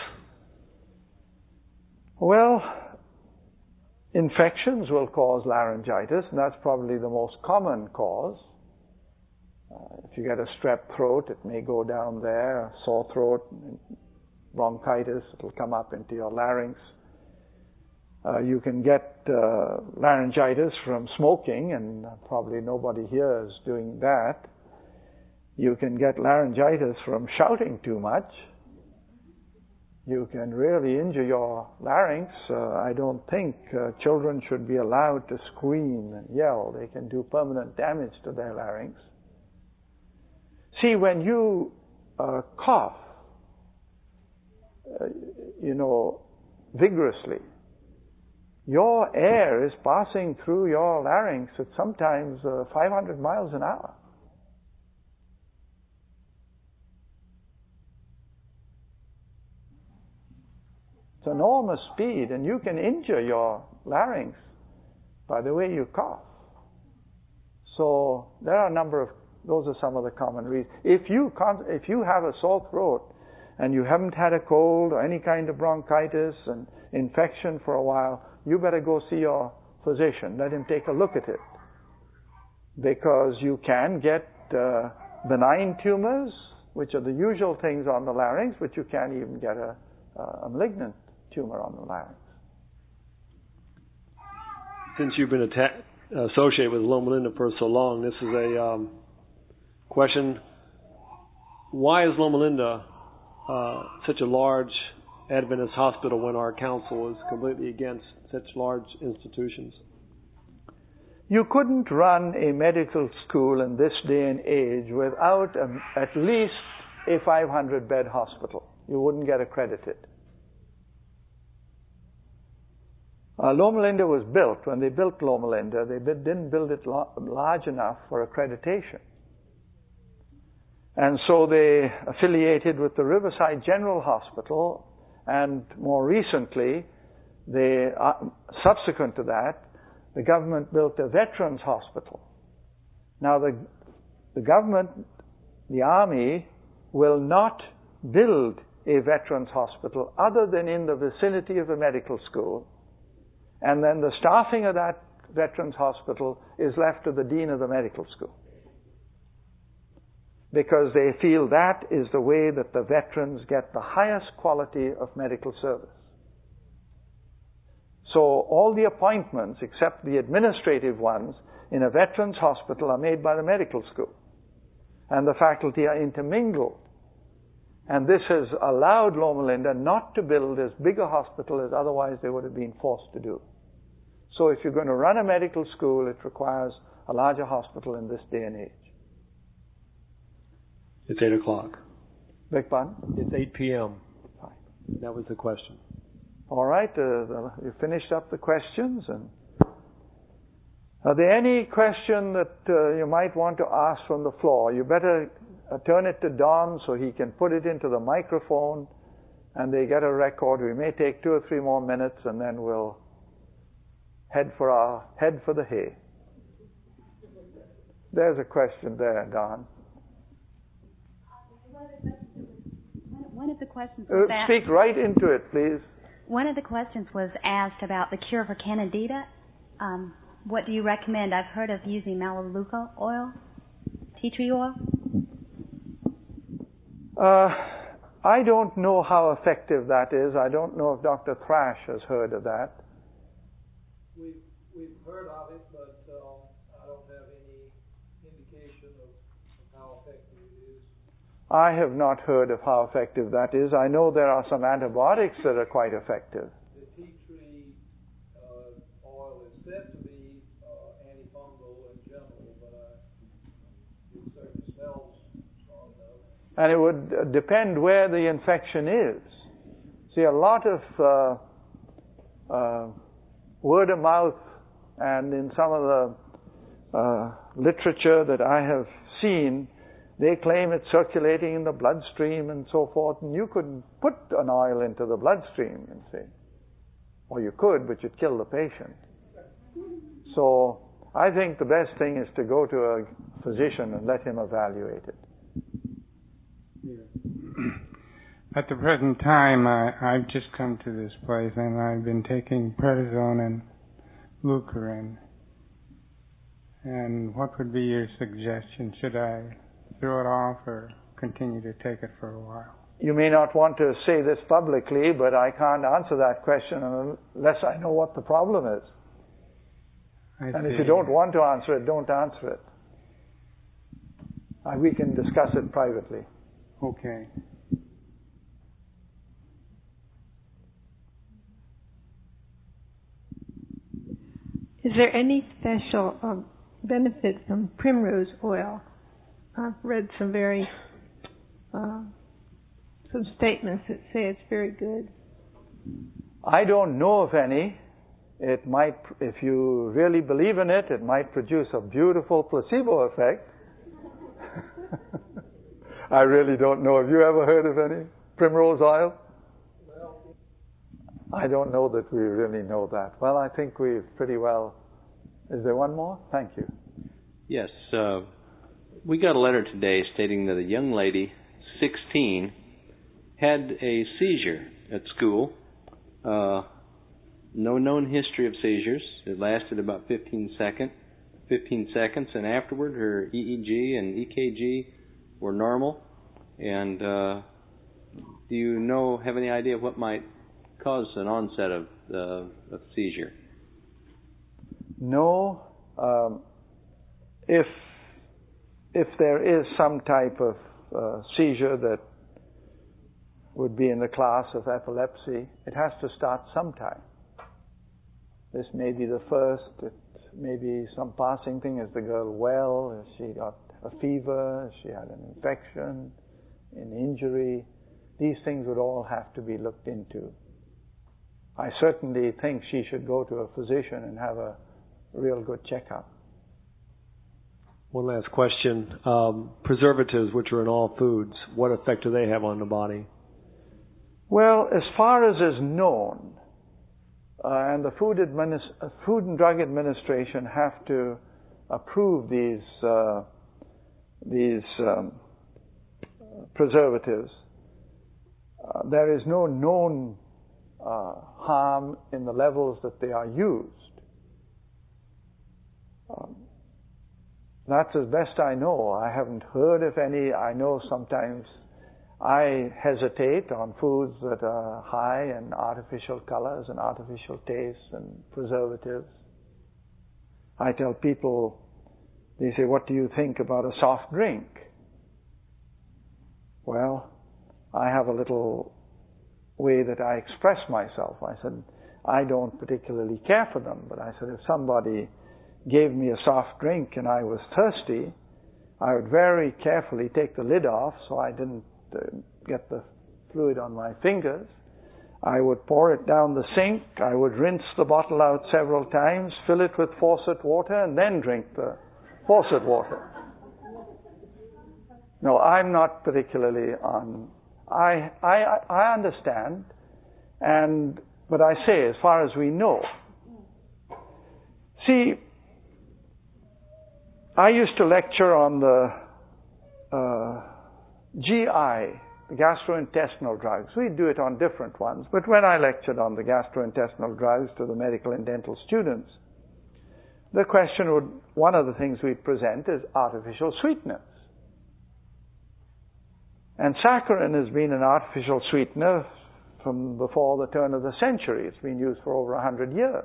S1: Well, infections will cause laryngitis, and that's probably the most common cause. Uh, if you get a strep throat, it may go down there, a sore throat, bronchitis, it'll come up into your larynx. Uh, you can get uh, laryngitis from smoking, and probably nobody here is doing that. You can get laryngitis from shouting too much. You can really injure your larynx. Uh, I don't think uh, children should be allowed to scream and yell. They can do permanent damage to their larynx. See, when you uh, cough, uh, you know, vigorously, your air is passing through your larynx at sometimes uh, five hundred miles an hour. It's enormous speed, and you can injure your larynx by the way you cough. So there are a number of, those are some of the common reasons. If you if you have a sore throat and you haven't had a cold or any kind of bronchitis and infection for a while, you better go see your physician. Let him take a look at it, because you can get uh, benign tumors, which are the usual things on the larynx, but you can't even get a, a malignant tumor on the larynx.
S2: Since you've been atta- associated with Loma Linda for so long, this is a um, question. Why is Loma Linda uh, such a large Adventist hospital when our council is completely against such large institutions?
S1: You couldn't run a medical school in this day and age without a, at least a five hundred bed hospital. You wouldn't get accredited. Uh, Loma Linda was built. When they built Loma Linda, they didn't build it lo- large enough for accreditation. And so they affiliated with the Riverside General Hospital, and more recently, they, uh, subsequent to that, the government built a veterans hospital. Now the, the government, the Army, will not build a veterans hospital other than in the vicinity of a medical school. And then the staffing of that veterans hospital is left to the dean of the medical school. Because they feel that is the way that the veterans get the highest quality of medical service. So all the appointments, except the administrative ones, in a veterans hospital are made by the medical school. And the faculty are intermingled. And this has allowed Loma Linda not to build as big a hospital as otherwise they would have been forced to do. So if you're going to run a medical school, it requires a larger hospital in this day and age.
S2: It's eight o'clock.
S1: Beg pardon?
S2: It's eight p.m.
S1: Fine.
S2: That was the question.
S1: All right, uh, the, you finished up the questions. And are there any question that uh, you might want to ask from the floor? You better uh, turn it to Don so he can put it into the microphone and they get a record. We may take two or three more minutes and then we'll head for our head for the hay. There's a question there, Don.
S4: One of the questions
S1: Uh,
S4: was that,
S1: speak right into it, please.
S4: one of the questions was asked about the cure for candida. Um, what do you recommend? I've heard of using Melaleuca oil, tea tree oil.
S1: Uh, I don't know how effective that is. I don't know if Doctor Thrash has heard of that.
S3: We've, we've heard of it, but um, I don't have any indication of, of how effective it is.
S1: I have not heard of how effective that is. I know there are some antibiotics that are quite effective.
S3: The tea tree uh, oil is said to be uh, antifungal in general, but uh, it certainly smells strong enough.
S1: And it would uh, depend where the infection is. See, a lot of uh, uh, word of mouth and in some of the uh, literature that I have seen, they claim it's circulating in the bloodstream and so forth, and you couldn't put an oil into the bloodstream, you see. Or you could, but you'd kill the patient. So I think the best thing is to go to a physician and let him evaluate it.
S5: At the present time, I, I've just come to this place and I've been taking prednisone and Leukerin. And what would be your suggestion? Should I throw it off or continue to take it for a while?
S1: You may not want to say this publicly, but I can't answer that question unless I know what the problem is.
S5: I
S1: and
S5: see.
S1: if you don't want to answer it, don't answer it. Uh, we can discuss it privately.
S5: Okay.
S6: Is there any special um, benefit from primrose oil? I've read some very uh, some statements that say it's very good.
S1: I don't know of any. It might, if you really believe in it, it might produce a beautiful placebo effect. I really don't know. Have you ever heard of any primrose oil? I don't know that we really know that. Well, I think we've pretty well... Is there one more? Thank you.
S7: Yes. Uh, we got a letter today stating that a young lady, sixteen, had a seizure at school. Uh, no known history of seizures. It lasted about fifteen seconds. fifteen seconds, and afterward her E E G and E K G were normal? And uh, do you know, have any idea of what might cause an onset of the of seizure?
S1: No. Um, if if there is some type of uh, seizure that would be in the class of epilepsy, it has to start sometime. This may be the first, it may be some passing thing. Is the girl well? Has she got a fever? Has she had an infection, an injury? These things would all have to be looked into. I certainly think she should go to a physician and have a real good checkup.
S2: One last question. Um, preservatives, which are in all foods, what effect do they have on the body?
S1: Well, as far as is known, uh, and the Food, Administ- uh, Food and Drug Administration have to approve these uh, these um, preservatives, uh, there is no known uh, harm in the levels that they are used. Um, that's as best I know. I haven't heard of any. I know sometimes I hesitate on foods that are high in artificial colors and artificial tastes and preservatives. I tell people, they say, what do you think about a soft drink? Well, I have a little way that I express myself. I said, I don't particularly care for them, but I said, if somebody gave me a soft drink and I was thirsty, I would very carefully take the lid off so I didn't uh, get the fluid on my fingers. I would pour it down the sink. I would rinse the bottle out several times, fill it with faucet water, and then drink the faucet water. No, I'm not particularly on. I I I understand, and but I say, as far as we know. See, I used to lecture on the uh, G I, the gastrointestinal drugs. We do it on different ones, but when I lectured on the gastrointestinal drugs to the medical and dental students, the question would, one of the things we'd present is artificial sweeteners. And saccharin has been an artificial sweetener from before the turn of the century. It's been used for over one hundred years.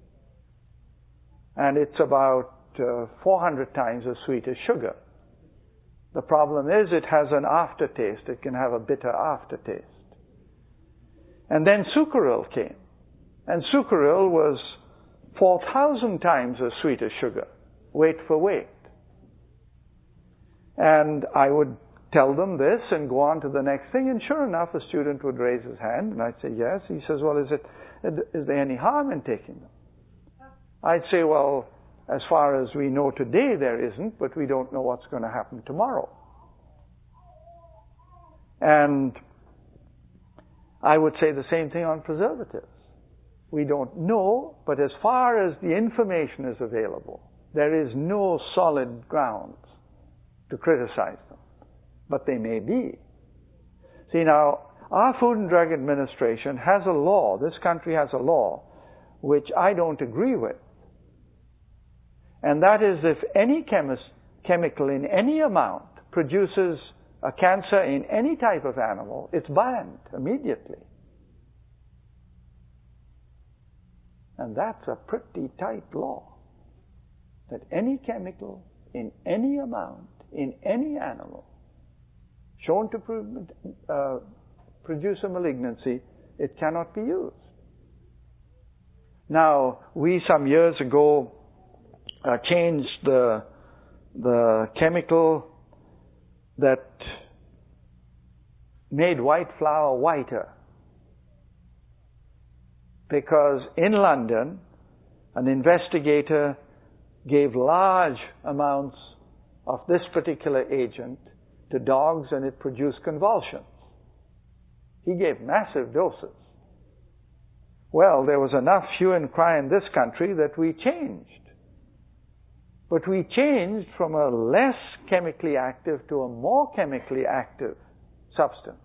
S1: And it's about uh, four hundred times as sweet as sugar. The problem is it has an aftertaste. It can have a bitter aftertaste. And then sucralose came. And sucralose was four thousand times as sweet as sugar, weight for weight. And I would tell them this and go on to the next thing, and sure enough, a student would raise his hand, and I'd say, yes. He says, well, is it, is there any harm in taking them? I'd say, well, as far as we know today, there isn't, but we don't know what's going to happen tomorrow. And I would say the same thing on preservatives. We don't know, but as far as the information is available, there is no solid grounds to criticize them. But they may be. See, now, our Food and Drug Administration has a law, this country has a law, which I don't agree with. And that is, if any chemist, chemical in any amount produces a cancer in any type of animal, it's banned immediately. And that's a pretty tight law. That any chemical in any amount in any animal shown to pro- uh, produce a malignancy, it cannot be used. Now, we some years ago uh, changed the the chemical that made white flour whiter, because in London, an investigator gave large amounts of this particular agent to dogs, and it produced convulsions. He gave massive doses. Well, there was enough hue and cry in this country that we changed. But we changed from a less chemically active to a more chemically active substance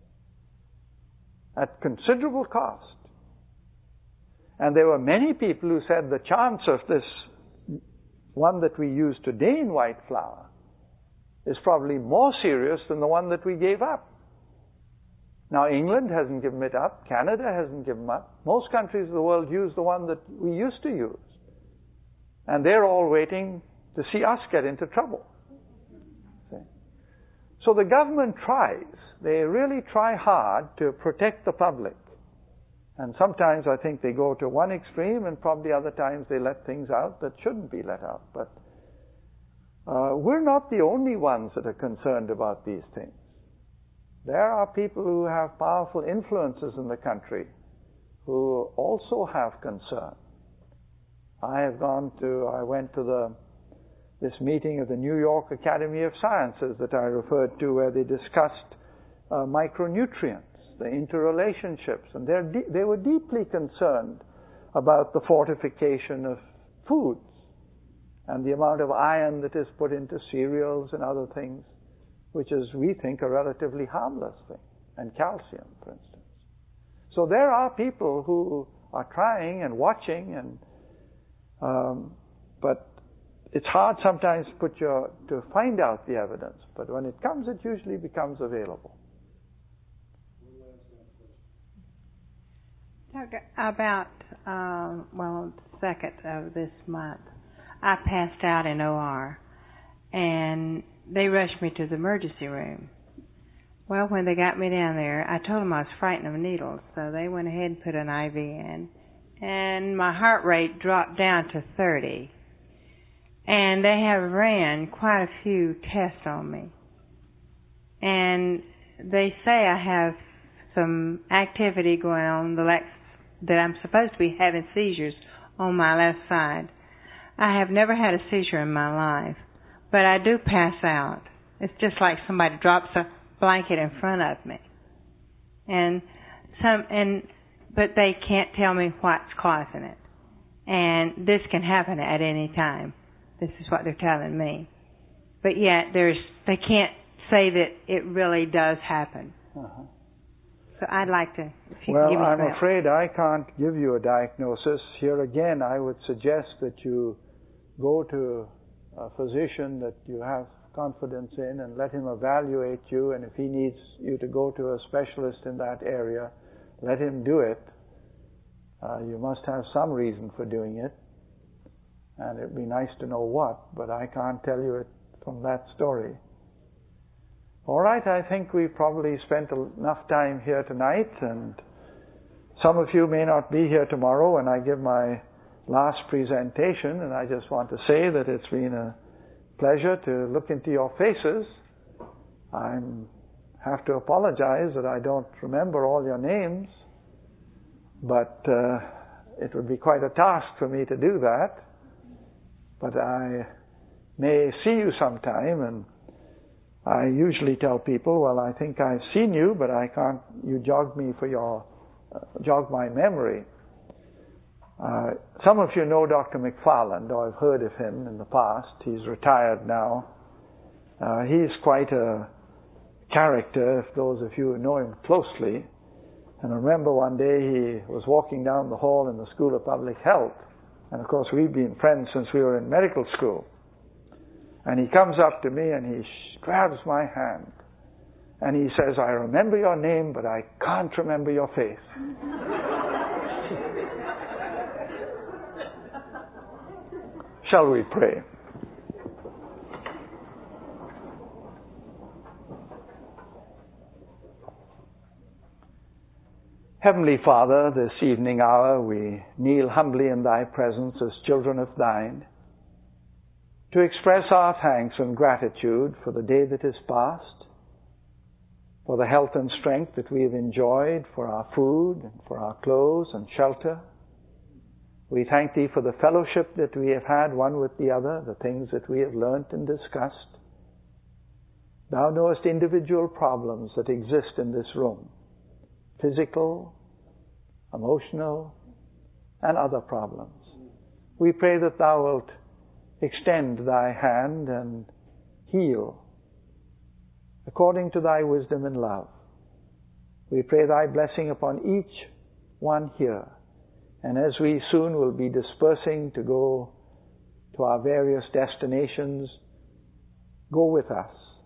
S1: at considerable cost. And there were many people who said the chance of this one that we use today in white flour is probably more serious than the one that we gave up. Now, England hasn't given it up. Canada hasn't given up. Most countries of the world use the one that we used to use. And they're all waiting to see us get into trouble. See? So the government tries. They really try hard to protect the public. And sometimes I think they go to one extreme, and probably other times they let things out that shouldn't be let out. But uh, we're not the only ones that are concerned about these things. There are people who have powerful influences in the country who also have concern. I have gone to, I went to the, this meeting of the New York Academy of Sciences that I referred to, where they discussed uh, micronutrients, the interrelationships, and they're de- they were deeply concerned about the fortification of foods and the amount of iron that is put into cereals and other things, which is, we think, a relatively harmless thing, and calcium, for instance. So there are people who are trying and watching, and um, but it's hard sometimes to put your to find out the evidence. But when it comes, it usually becomes available.
S8: Talk about um, well, the second of this month, I passed out in O R, and they rushed me to the emergency room. Well, when they got me down there, I told them I was frightened of needles, so they went ahead and put an I V in. And my heart rate dropped down to thirty. And they have ran quite a few tests on me. And they say I have some activity going on, the lex- that I'm supposed to be having seizures on my left side. I have never had a seizure in my life. But I do pass out. It's just like somebody drops a blanket in front of me. And some, and, but they can't tell me what's causing it. And this can happen at any time. This is what they're telling me. But yet there's, they can't say that it really does happen. Uh-huh. So I'd like to, if you
S1: well,
S8: can give me
S1: I'm
S8: some
S1: afraid I can't give you a diagnosis. Here again, I would suggest that you go to a physician that you have confidence in and let him evaluate you, and if he needs you to go to a specialist in that area, let him do it. Uh, you must have some reason for doing it, and it'd be nice to know what, but I can't tell you it from that story. All right, I think we've probably spent enough time here tonight, and some of you may not be here tomorrow when I give my last presentation, and I just want to say that it's been a pleasure to look into your faces. I have to apologize that I don't remember all your names, but uh, it would be quite a task for me to do that. But I may see you sometime, and I usually tell people, well, I think I've seen you, but I can't, you jog me for your, uh, jog my memory. Uh, some of you know Doctor McFarland, or I've heard of him in the past. He's retired now. Uh, he's quite a character, if those of you who know him closely. And I remember one day he was walking down the hall in the School of Public Health. And of course, we've been friends since we were in medical school. And he comes up to me and he sh- grabs my hand. And he says, I remember your name, but I can't remember your face. Shall we pray? Heavenly Father, this evening hour we kneel humbly in Thy presence as children of Thine to express our thanks and gratitude for the day that is past, for the health and strength that we have enjoyed, for our food, and for our clothes and shelter. We thank Thee for the fellowship that we have had one with the other, the things that we have learnt and discussed. Thou knowest individual problems that exist in this room, physical, emotional, and other problems. We pray that Thou wilt extend Thy hand and heal according to Thy wisdom and love. We pray Thy blessing upon each one here. And as we soon will be dispersing to go to our various destinations, go with us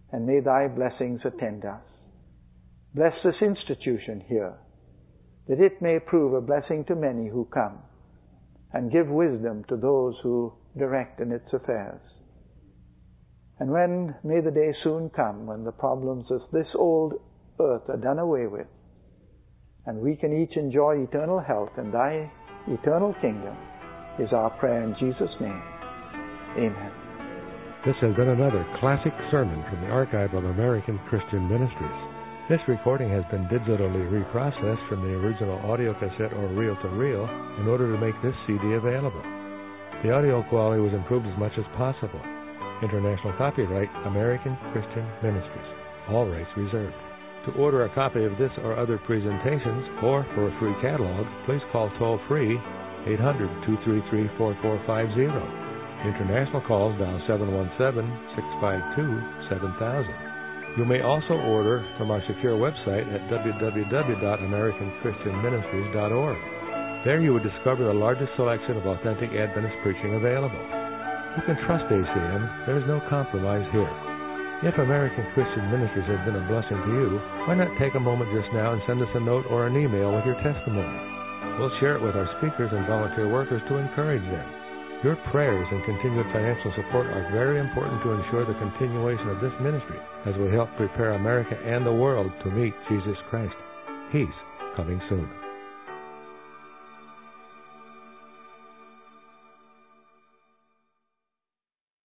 S1: and may thy blessings attend us. Bless this institution here, that it may prove a blessing to many who come, and give wisdom to those who direct in its affairs. And when, may the day soon come when the problems of this old earth are done away with, and we can each enjoy eternal health in thy eternal kingdom, is our prayer in Jesus' name. Amen.
S9: This has been another classic sermon from the Archive of American Christian Ministries. This recording has been digitally reprocessed from the original audio cassette or reel-to-reel in order to make this C D available. The audio quality was improved as much as possible. International copyright, American Christian Ministries. All rights reserved. To order a copy of this or other presentations, or for a free catalog, please call toll-free eight hundred, two three three, four four five zero. International calls dial seven one seven, six five two, seven thousand. You may also order from our secure website at w w w dot american christian ministries dot org. There you would discover the largest selection of authentic Adventist preaching available. You can trust A C M. There is no compromise here. If American Christian Ministries has been a blessing to you, why not take a moment just now and send us a note or an email with your testimony? We'll share it with our speakers and volunteer workers to encourage them. Your prayers and continued financial support are very important to ensure the continuation of this ministry as we help prepare America and the world to meet Jesus Christ. He's coming soon.